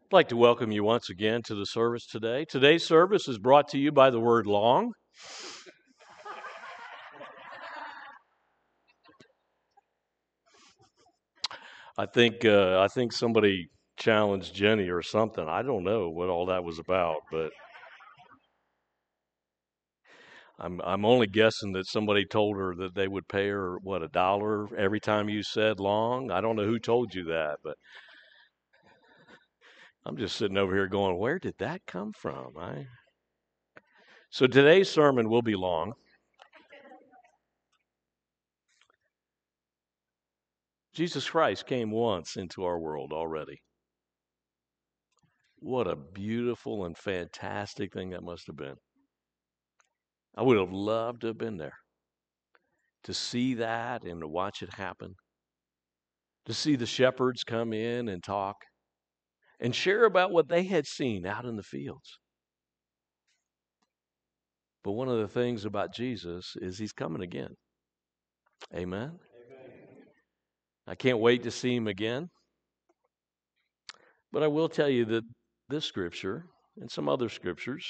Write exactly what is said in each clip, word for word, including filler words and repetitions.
I'd like to welcome you once again to the service today. Today's service is brought to you by the word long. I think uh, I think somebody challenged Jenny or something. I don't know what all that was about, but I'm I'm only guessing that somebody told her that they would pay her what a dollar every time you said long. I don't know who told you that, but I'm just sitting over here going, where did that come from? I So today's sermon will be long. Jesus Christ came once into our world already. What a beautiful and fantastic thing that must have been. I would have loved to have been there to see that and to watch it happen, to see the shepherds come in and talk and share about what they had seen out in the fields. But one of the things about Jesus is he's coming again. Amen. Amen. I can't wait to see him again. But I will tell you that this scripture and some other scriptures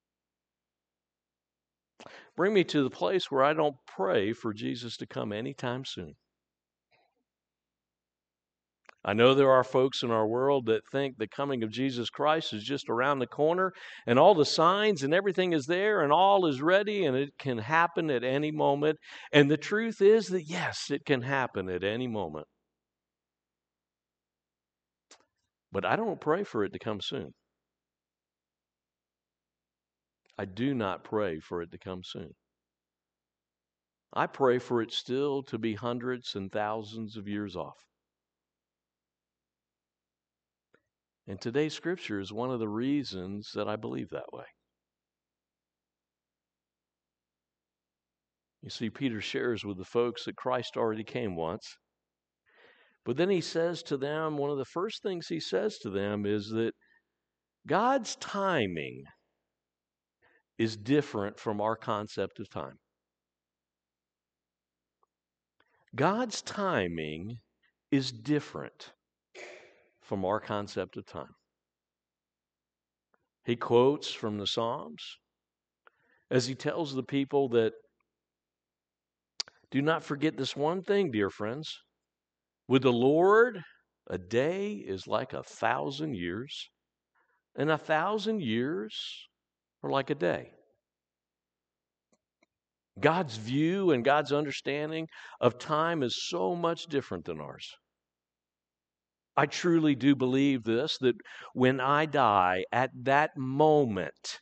bring me to the place where I don't pray for Jesus to come anytime soon. I know there are folks in our world that think the coming of Jesus Christ is just around the corner and all the signs and everything is there and all is ready and it can happen at any moment. And the truth is that, yes, it can happen at any moment. But I don't pray for it to come soon. I do not pray for it to come soon. I pray for it still to be hundreds and thousands of years off. And today's scripture is one of the reasons that I believe that way. You see, Peter shares with the folks that Christ already came once. But then he says to them, one of the first things he says to them is that God's timing is different from our concept of time. God's timing is different from our concept of time. He quotes from the Psalms as he tells the people that, do not forget this one thing, dear friends. With the Lord, a day is like a thousand years, and a thousand years are like a day. God's view and God's understanding of time is so much different than ours. I truly do believe this, that when I die, at that moment,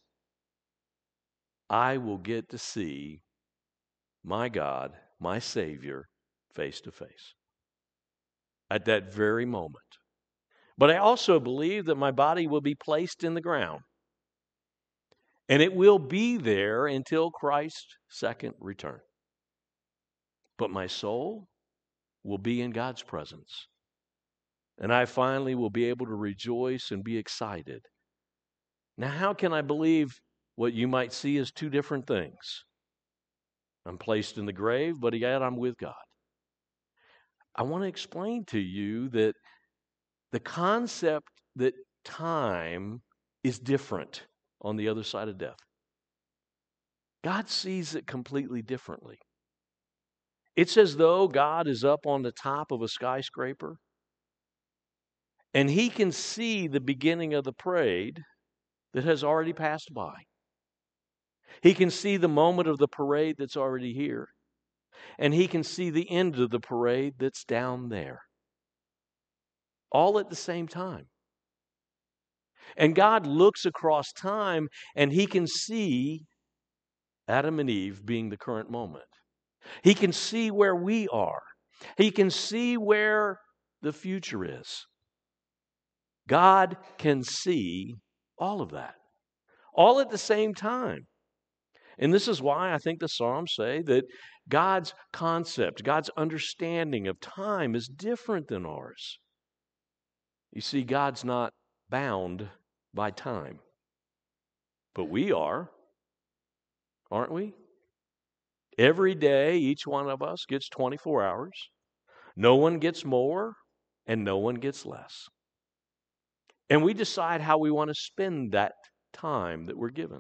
I will get to see my God, my Savior, face to face. At that very moment. But I also believe that my body will be placed in the ground. And it will be there until Christ's second return. But my soul will be in God's presence. And I finally will be able to rejoice and be excited. Now, how can I believe what you might see as two different things? I'm placed in the grave, but yet I'm with God. I want to explain to you that the concept that time is different on the other side of death. God sees it completely differently. It's as though God is up on the top of a skyscraper and he can see the beginning of the parade that has already passed by. He can see the moment of the parade that's already here. And he can see the end of the parade that's down there. All at the same time. And God looks across time and he can see Adam and Eve being the current moment. He can see where we are. He can see where the future is. God can see all of that, all at the same time. And this is why I think the Psalms say that God's concept, God's understanding of time is different than ours. You see, God's not bound by time, but we are, aren't we? Every day, each one of us gets twenty-four hours. No one gets more, and no one gets less. And we decide how we want to spend that time that we're given.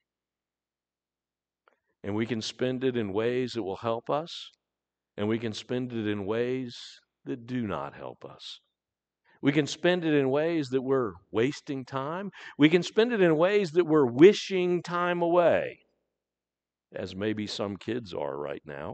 And we can spend it in ways that will help us, and we can spend it in ways that do not help us. We can spend it in ways that we're wasting time. We can spend it in ways that we're wishing time away, as maybe some kids are right now.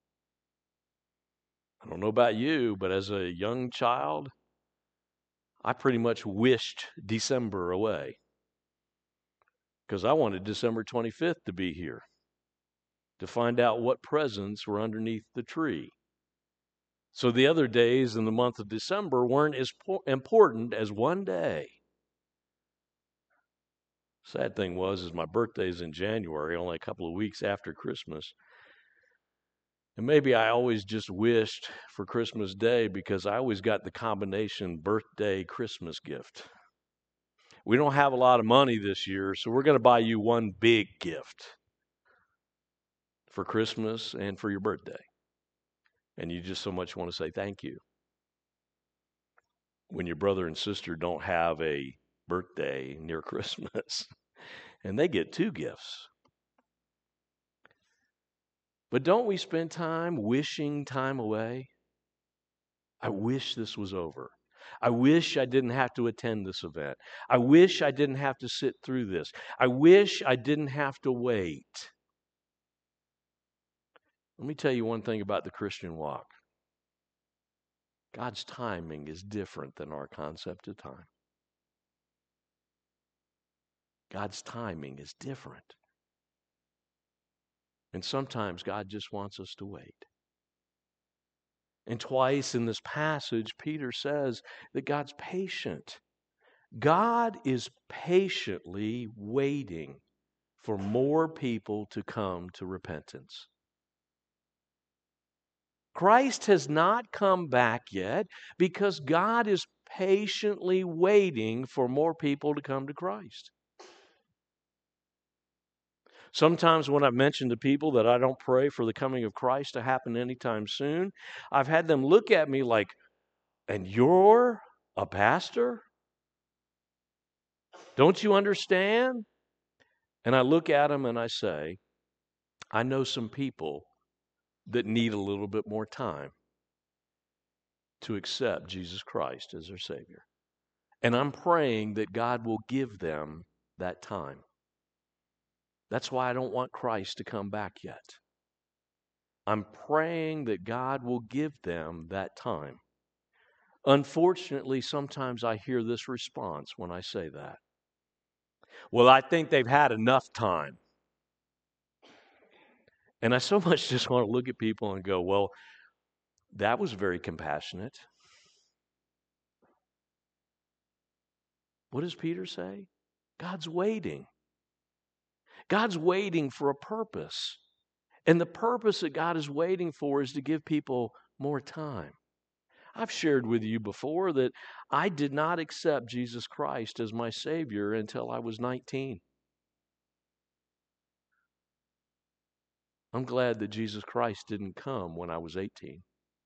I don't know about you, but as a young child, I pretty much wished December away because I wanted December twenty-fifth to be here to find out what presents were underneath the tree. So the other days in the month of December weren't as po- important as one day. Sad thing was, is my birthday's in January, only a couple of weeks after Christmas. And maybe I always just wished for Christmas Day because I always got the combination birthday Christmas gift. We don't have a lot of money this year, so we're going to buy you one big gift for Christmas and for your birthday. And you just so much want to say thank you. When your brother and sister don't have a birthday near Christmas, and they get two gifts. But don't we spend time wishing time away? I wish this was over. I wish I didn't have to attend this event. I wish I didn't have to sit through this. I wish I didn't have to wait. Let me tell you one thing about the Christian walk. God's timing is different than our concept of time. God's timing is different. And sometimes God just wants us to wait. And twice in this passage, Peter says that God's patient. God is patiently waiting for more people to come to repentance. Christ has not come back yet because God is patiently waiting for more people to come to Christ. Sometimes when I've mentioned to people that I don't pray for the coming of Christ to happen anytime soon, I've had them look at me like, and you're a pastor? Don't you understand? And I look at them and I say, I know some people that need a little bit more time to accept Jesus Christ as their Savior. And I'm praying that God will give them that time. That's why I don't want Christ to come back yet. I'm praying that God will give them that time. Unfortunately, sometimes I hear this response when I say that. Well, I think they've had enough time. And I so much just want to look at people and go, well, that was very compassionate. What does Peter say? God's waiting. God's waiting for a purpose. And the purpose that God is waiting for is to give people more time. I've shared with you before that I did not accept Jesus Christ as my Savior until I was nineteen. I'm glad that Jesus Christ didn't come when I was eighteen.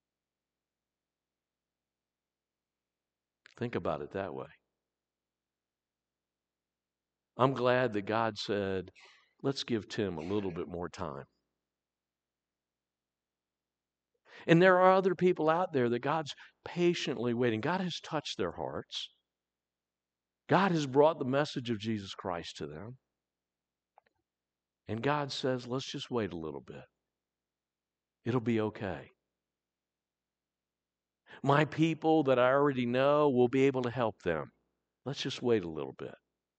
Think about it that way. I'm glad that God said, let's give Tim a little bit more time. And there are other people out there that God's patiently waiting. God has touched their hearts. God has brought the message of Jesus Christ to them. And God says, let's just wait a little bit. It'll be okay. My people that I already know will be able to help them. Let's just wait a little bit.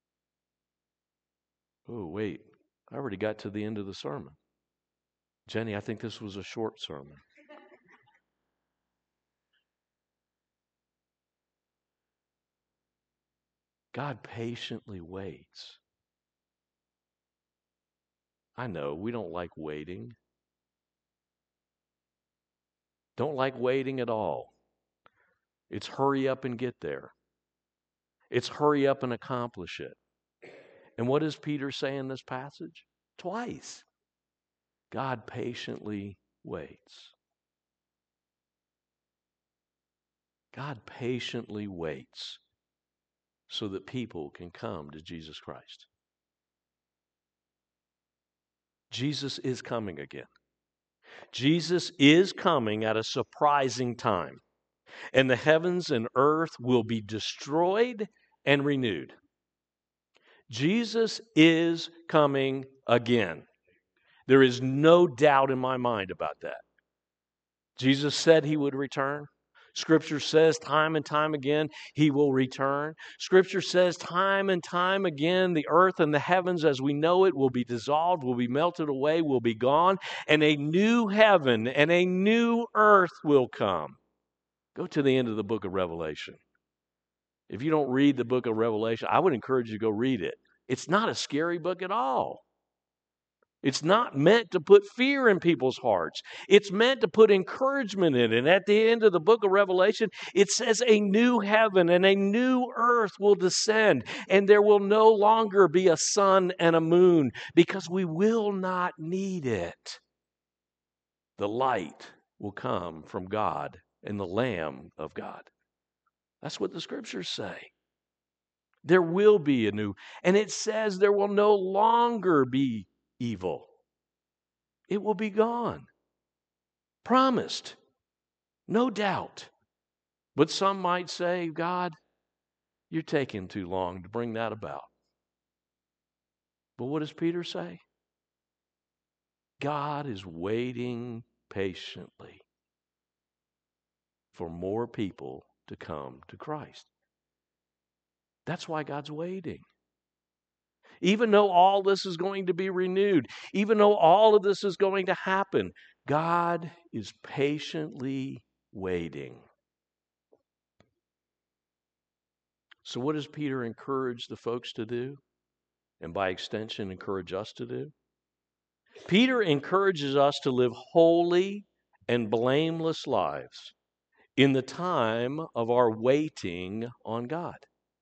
Oh, wait. I already got to the end of the sermon. Jenny, I think this was a short sermon. God patiently waits. I know we don't like waiting. Don't like waiting at all. It's hurry up and get there. It's hurry up and accomplish it. And what does Peter say in this passage? Twice. God patiently waits. God patiently waits so that people can come to Jesus Christ. Jesus is coming again. Jesus is coming at a surprising time, and the heavens and earth will be destroyed and renewed. Jesus is coming again. There is no doubt in my mind about that. Jesus said he would return. Scripture says time and time again he will return. Scripture says time and time again the earth and the heavens as we know it will be dissolved, will be melted away, will be gone, and a new heaven and a new earth will come. Go to the end of the book of Revelation. If you don't read the book of Revelation, I would encourage you to go read it. It's not a scary book at all. It's not meant to put fear in people's hearts. It's meant to put encouragement in it. And at the end of the book of Revelation, it says a new heaven and a new earth will descend, and there will no longer be a sun and a moon because we will not need it. The light will come from God and the Lamb of God. That's what the Scriptures say. There will be a new, and it says there will no longer be evil. It will be gone. Promised. No doubt. But some might say, God, you're taking too long to bring that about. But what does Peter say? God is waiting patiently for more people to come to Christ. That's why God's waiting. Even though all this is going to be renewed, even though all of this is going to happen, God is patiently waiting. So what does Peter encourage the folks to do? And by extension, encourage us to do? Peter encourages us to live holy and blameless lives in the time of our waiting on God.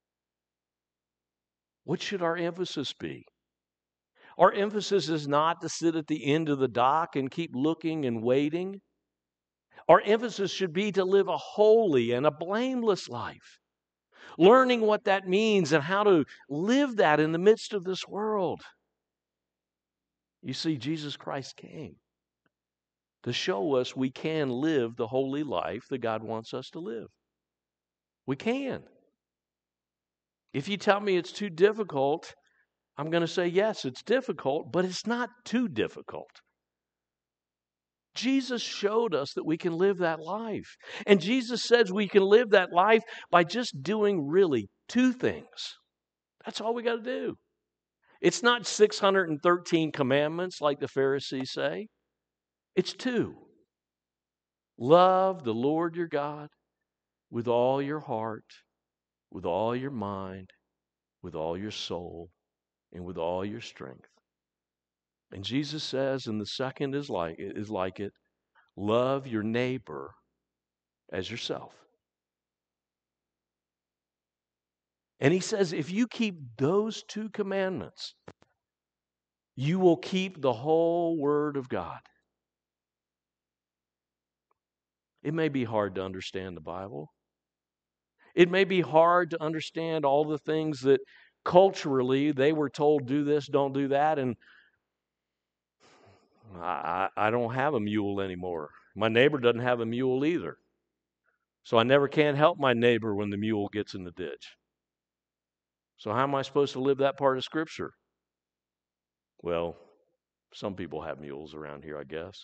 What should our emphasis be? Our emphasis is not to sit at the end of the dock and keep looking and waiting. Our emphasis should be to live a holy and a blameless life, learning what that means and how to live that in the midst of this world. You see, Jesus Christ came to show us we can live the holy life that God wants us to live. We can. If you tell me it's too difficult, I'm going to say, yes, it's difficult, but it's not too difficult. Jesus showed us that we can live that life. And Jesus says we can live that life by just doing really two things. That's all we got to do. It's not six hundred thirteen commandments like the Pharisees say. It's two. Love the Lord your God with all your heart, with all your mind, with all your soul, and with all your strength. And Jesus says, and the second is like is like it, love your neighbor as yourself. And he says, if you keep those two commandments, you will keep the whole Word of God. It may be hard to understand the Bible. It may be hard to understand all the things that culturally they were told, do this, don't do that, and I, I don't have a mule anymore. My neighbor doesn't have a mule either. So I never can help my neighbor when the mule gets in the ditch. So how am I supposed to live that part of Scripture? Well, some people have mules around here, I guess.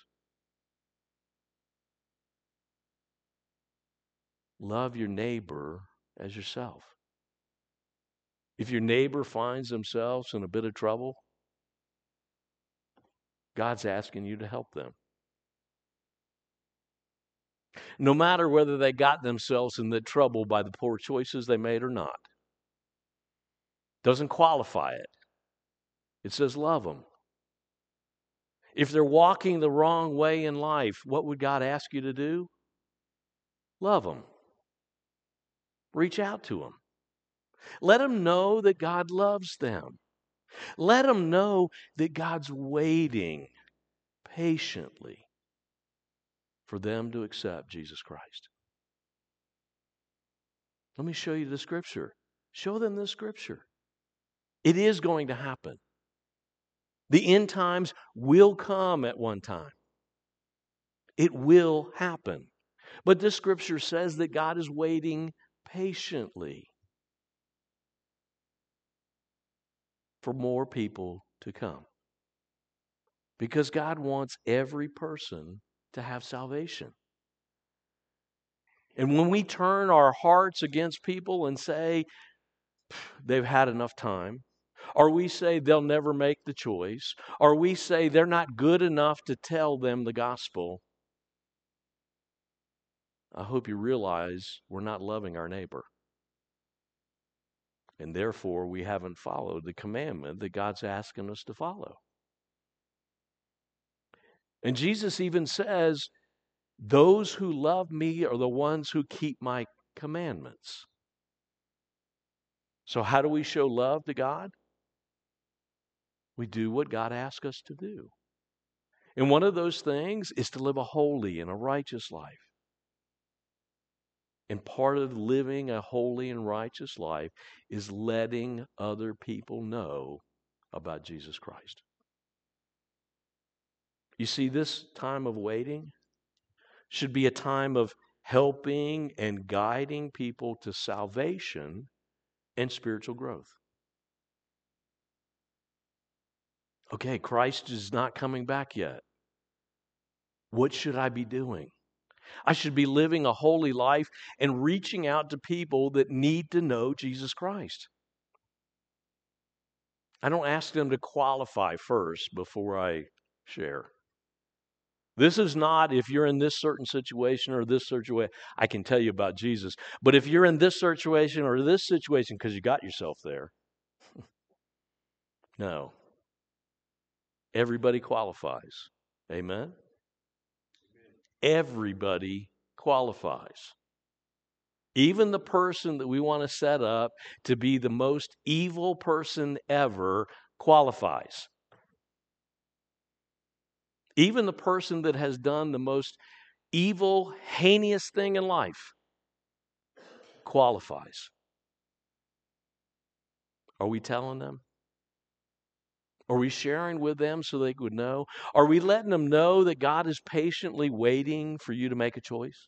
Love your neighbor as yourself. If your neighbor finds themselves in a bit of trouble, God's asking you to help them. No matter whether they got themselves in the trouble by the poor choices they made or not. Doesn't qualify it. It says love them. If they're walking the wrong way in life, what would God ask you to do? Love them. Reach out to them. Let them know that God loves them. Let them know that God's waiting patiently for them to accept Jesus Christ. Let me show you the Scripture. Show them the Scripture. It is going to happen. The end times will come at one time. It will happen. But this Scripture says that God is waiting patiently for more people to come. Because God wants every person to have salvation. And when we turn our hearts against people and say they've had enough time, or we say they'll never make the choice, or we say they're not good enough to tell them the gospel, I hope you realize we're not loving our neighbor. And therefore, we haven't followed the commandment that God's asking us to follow. And Jesus even says, those who love me are the ones who keep my commandments. So how do we show love to God? We do what God asks us to do. And one of those things is to live a holy and a righteous life. And part of living a holy and righteous life is letting other people know about Jesus Christ. You see, this time of waiting should be a time of helping and guiding people to salvation and spiritual growth. Okay, Christ is not coming back yet. What should I be doing? I should be living a holy life and reaching out to people that need to know Jesus Christ. I don't ask them to qualify first before I share. This is not if you're in this certain situation or this situation, I can tell you about Jesus. But if you're in this situation or this situation because you got yourself there, no. Everybody qualifies. Amen? Everybody qualifies. Even the person that we want to set up to be the most evil person ever qualifies. Even the person that has done the most evil, heinous thing in life qualifies. Are we telling them? Are we sharing with them so they would know? Are we letting them know that God is patiently waiting for you to make a choice?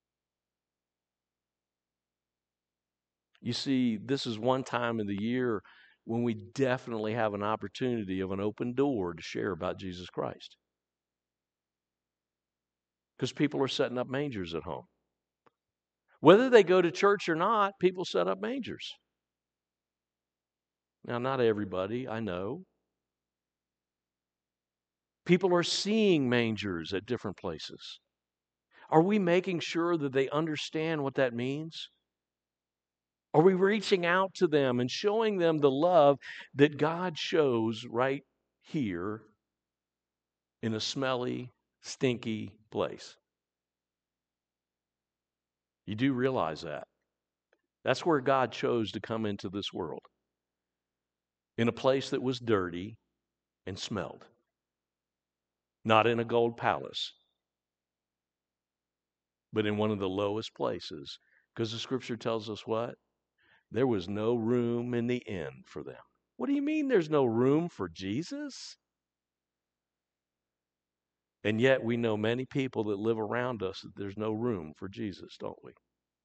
You see, this is one time of the year when we definitely have an opportunity of an open door to share about Jesus Christ. Because people are setting up mangers at home. Whether they go to church or not, people set up mangers. Now, not everybody, I know. People are seeing mangers at different places. Are we making sure that they understand what that means? Are we reaching out to them and showing them the love that God shows right here in a smelly, stinky place? You do realize that. That's where God chose to come into this world. In a place that was dirty and smelled. Not in a gold palace, but in one of the lowest places. Because the scripture tells us what? There was no room in the inn for them. What do you mean there's no room for Jesus? And yet we know many people that live around us that there's no room for Jesus, don't we?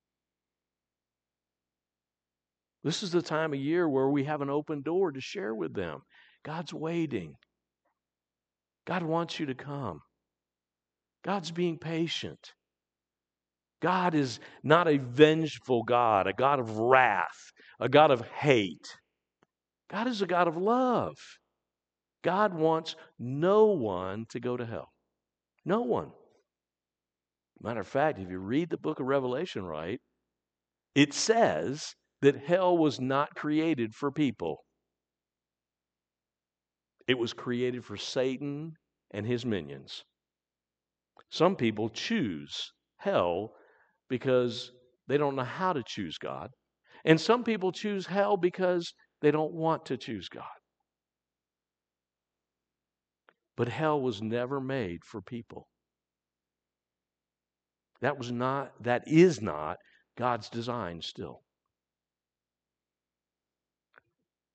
This is the time of year where we have an open door to share with them. God's waiting. God wants you to come. God's being patient. God is not a vengeful God, a God of wrath, a God of hate. God is a God of love. God wants no one to go to hell. No one. Matter of fact, if you read the book of Revelation right, it says that hell was not created for people. It was created for Satan and his minions. Some people choose hell because they don't know how to choose God. And some people choose hell because they don't want to choose God. But hell was never made for people. That was not, that is not God's design still.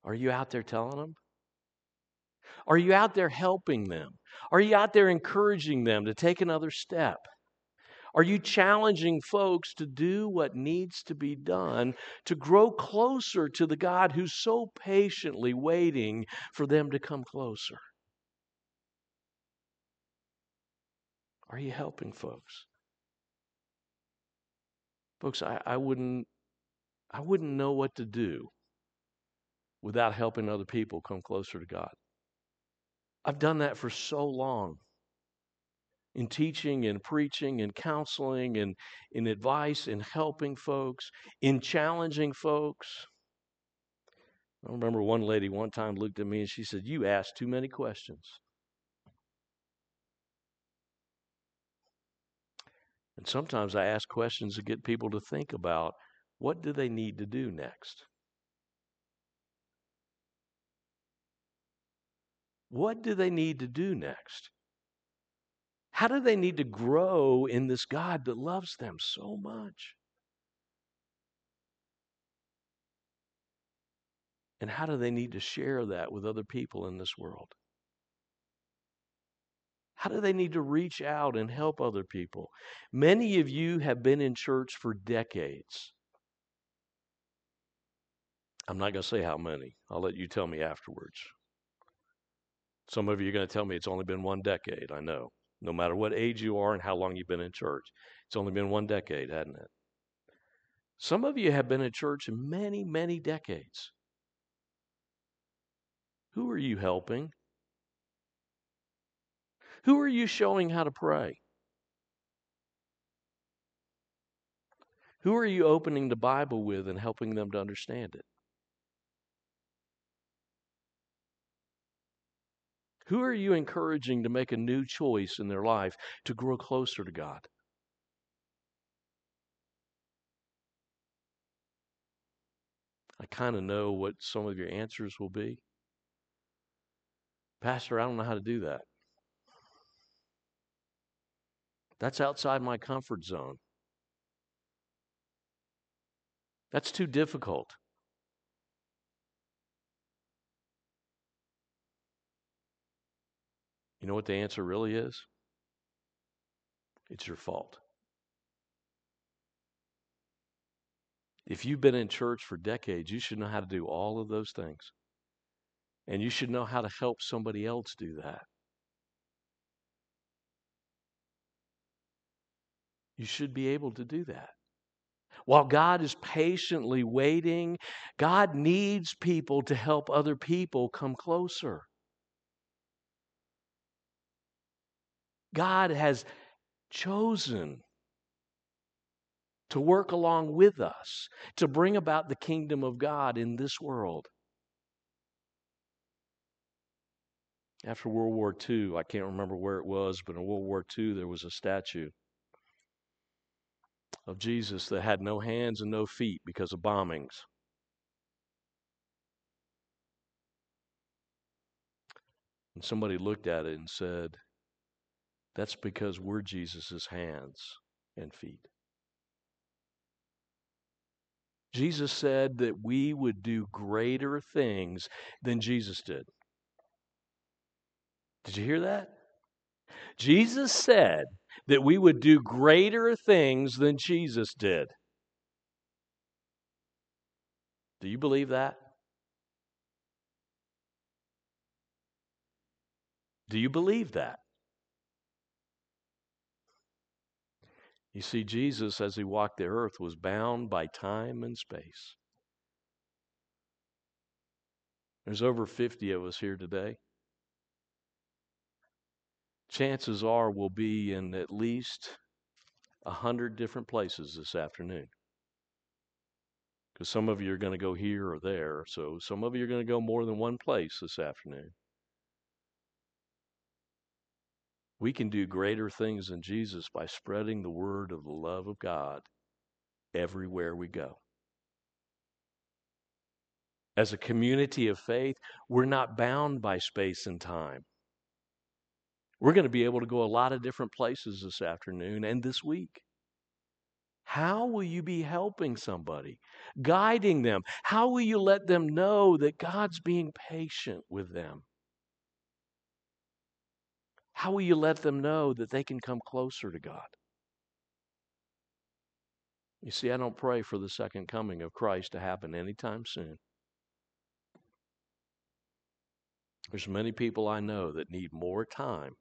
Are you out there telling them? Are you out there helping them? Are you out there encouraging them to take another step? Are you challenging folks to do what needs to be done to grow closer to the God who's so patiently waiting for them to come closer? Are you helping folks? Folks, I, I wouldn't I wouldn't know what to do without helping other people come closer to God. I've done that for so long in teaching and preaching and counseling and in advice and helping folks, in challenging folks. I remember one lady one time looked at me and she said, "You ask too many questions." And sometimes I ask questions to get people to think about what do they need to do next? What do they need to do next? How do they need to grow in this God that loves them so much? And how do they need to share that with other people in this world? How do they need to reach out and help other people? Many of you have been in church for decades. I'm not going to say how many. I'll let you tell me afterwards. Some of you are going to tell me it's only been one decade. I know. No matter what age you are and how long you've been in church, it's only been one decade, hasn't it? Some of you have been in church many, many decades. Who are you helping? Who are you showing how to pray? Who are you opening the Bible with and helping them to understand it? Who are you encouraging to make a new choice in their life to grow closer to God? I kind of know what some of your answers will be. Pastor, I don't know how to do that. That's outside my comfort zone. That's too difficult. You know what the answer really is? It's your fault. If you've been in church for decades, you should know how to do all of those things. And you should know how to help somebody else do that. You should be able to do that. While God is patiently waiting, God needs people to help other people come closer. God has chosen to work along with us to bring about the kingdom of God in this world. After World War Two, I can't remember where it was, but in World War Two, there was a statue of Jesus that had no hands and no feet because of bombings. And somebody looked at it and said, that's because we're Jesus's hands and feet. Jesus said that we would do greater things than Jesus did. Did you hear that? Jesus said that we would do greater things than Jesus did. Do you believe that? Do you believe that? You see, Jesus, as he walked the earth, was bound by time and space. There's over fifty of us here today. Chances are we'll be in at least a hundred different places this afternoon. Because some of you are going to go here or there, so some of you are going to go more than one place this afternoon. We can do greater things than Jesus by spreading the word of the love of God everywhere we go. As a community of faith, we're not bound by space and time. We're going to be able to go a lot of different places this afternoon and this week. How will you be helping somebody, guiding them? How will you let them know that God's being patient with them? How will you let them know that they can come closer to God? You see, I don't pray for the second coming of Christ to happen anytime soon. There's many people I know that need more time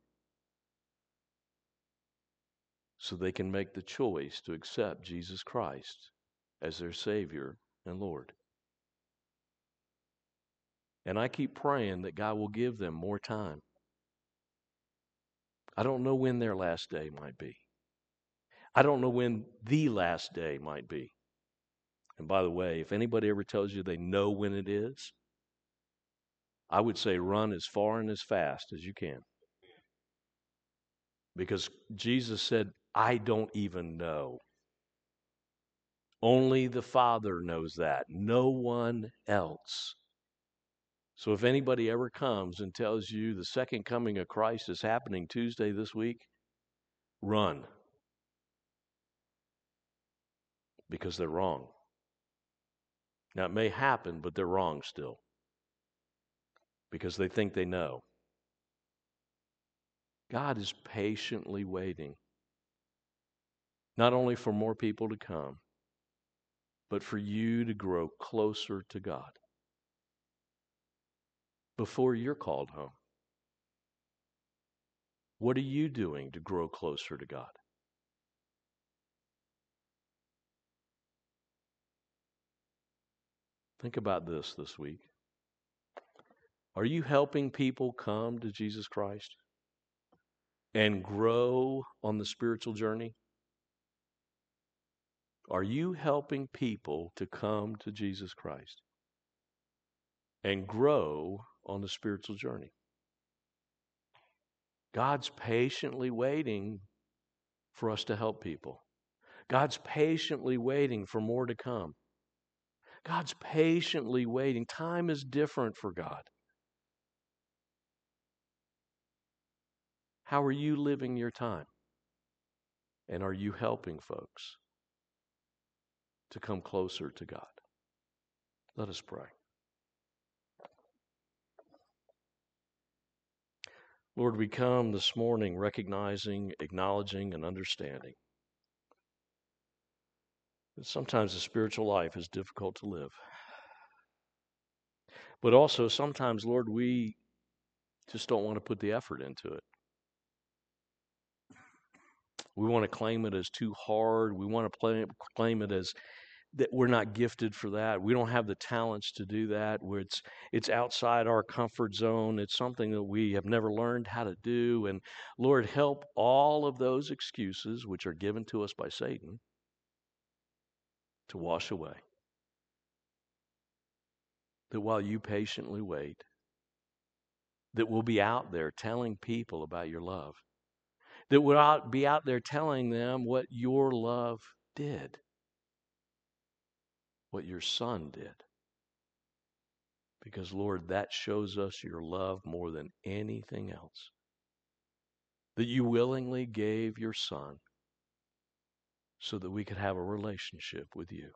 so they can make the choice to accept Jesus Christ as their Savior and Lord. And I keep praying that God will give them more time. I don't know when their last day might be. I don't know when the last day might be. And by the way, if anybody ever tells you they know when it is, I would say run as far and as fast as you can. Because Jesus said, I don't even know. Only the Father knows that. No one else. So if anybody ever comes and tells you the second coming of Christ is happening Tuesday this week, run. Because they're wrong. Now, it may happen, but they're wrong still. Because they think they know. God is patiently waiting. Not only for more people to come, but for you to grow closer to God before you're called home. What are you doing to grow closer to God? Think about this this week. Are you helping people come to Jesus Christ and grow on the spiritual journey? Are you helping people to come to Jesus Christ and grow on the spiritual journey? God's patiently waiting for us to help people. God's patiently waiting for more to come. God's patiently waiting. Time is different for God. How are you living your time? And are you helping folks to come closer to God? Let us pray. Lord, we come this morning recognizing, acknowledging, and understanding that sometimes the spiritual life is difficult to live. But also sometimes, Lord, we just don't want to put the effort into it. We want to claim it as too hard. We want to play, claim it as that we're not gifted for that. We don't have the talents to do that. Where it's it's outside our comfort zone. It's something that we have never learned how to do. And Lord, help all of those excuses which are given to us by Satan to wash away. That while you patiently wait, that we'll be out there telling people about your love. That we'll be out there telling them what your love did. What your Son did. Because, Lord, that shows us your love more than anything else. That you willingly gave your Son so that we could have a relationship with you.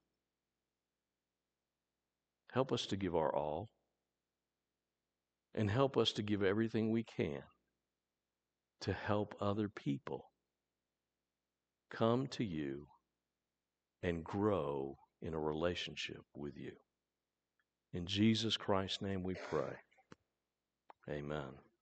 Help us to give our all. And help us to give everything we can to help other people come to you and grow in a relationship with you. In Jesus Christ's name we pray. Amen.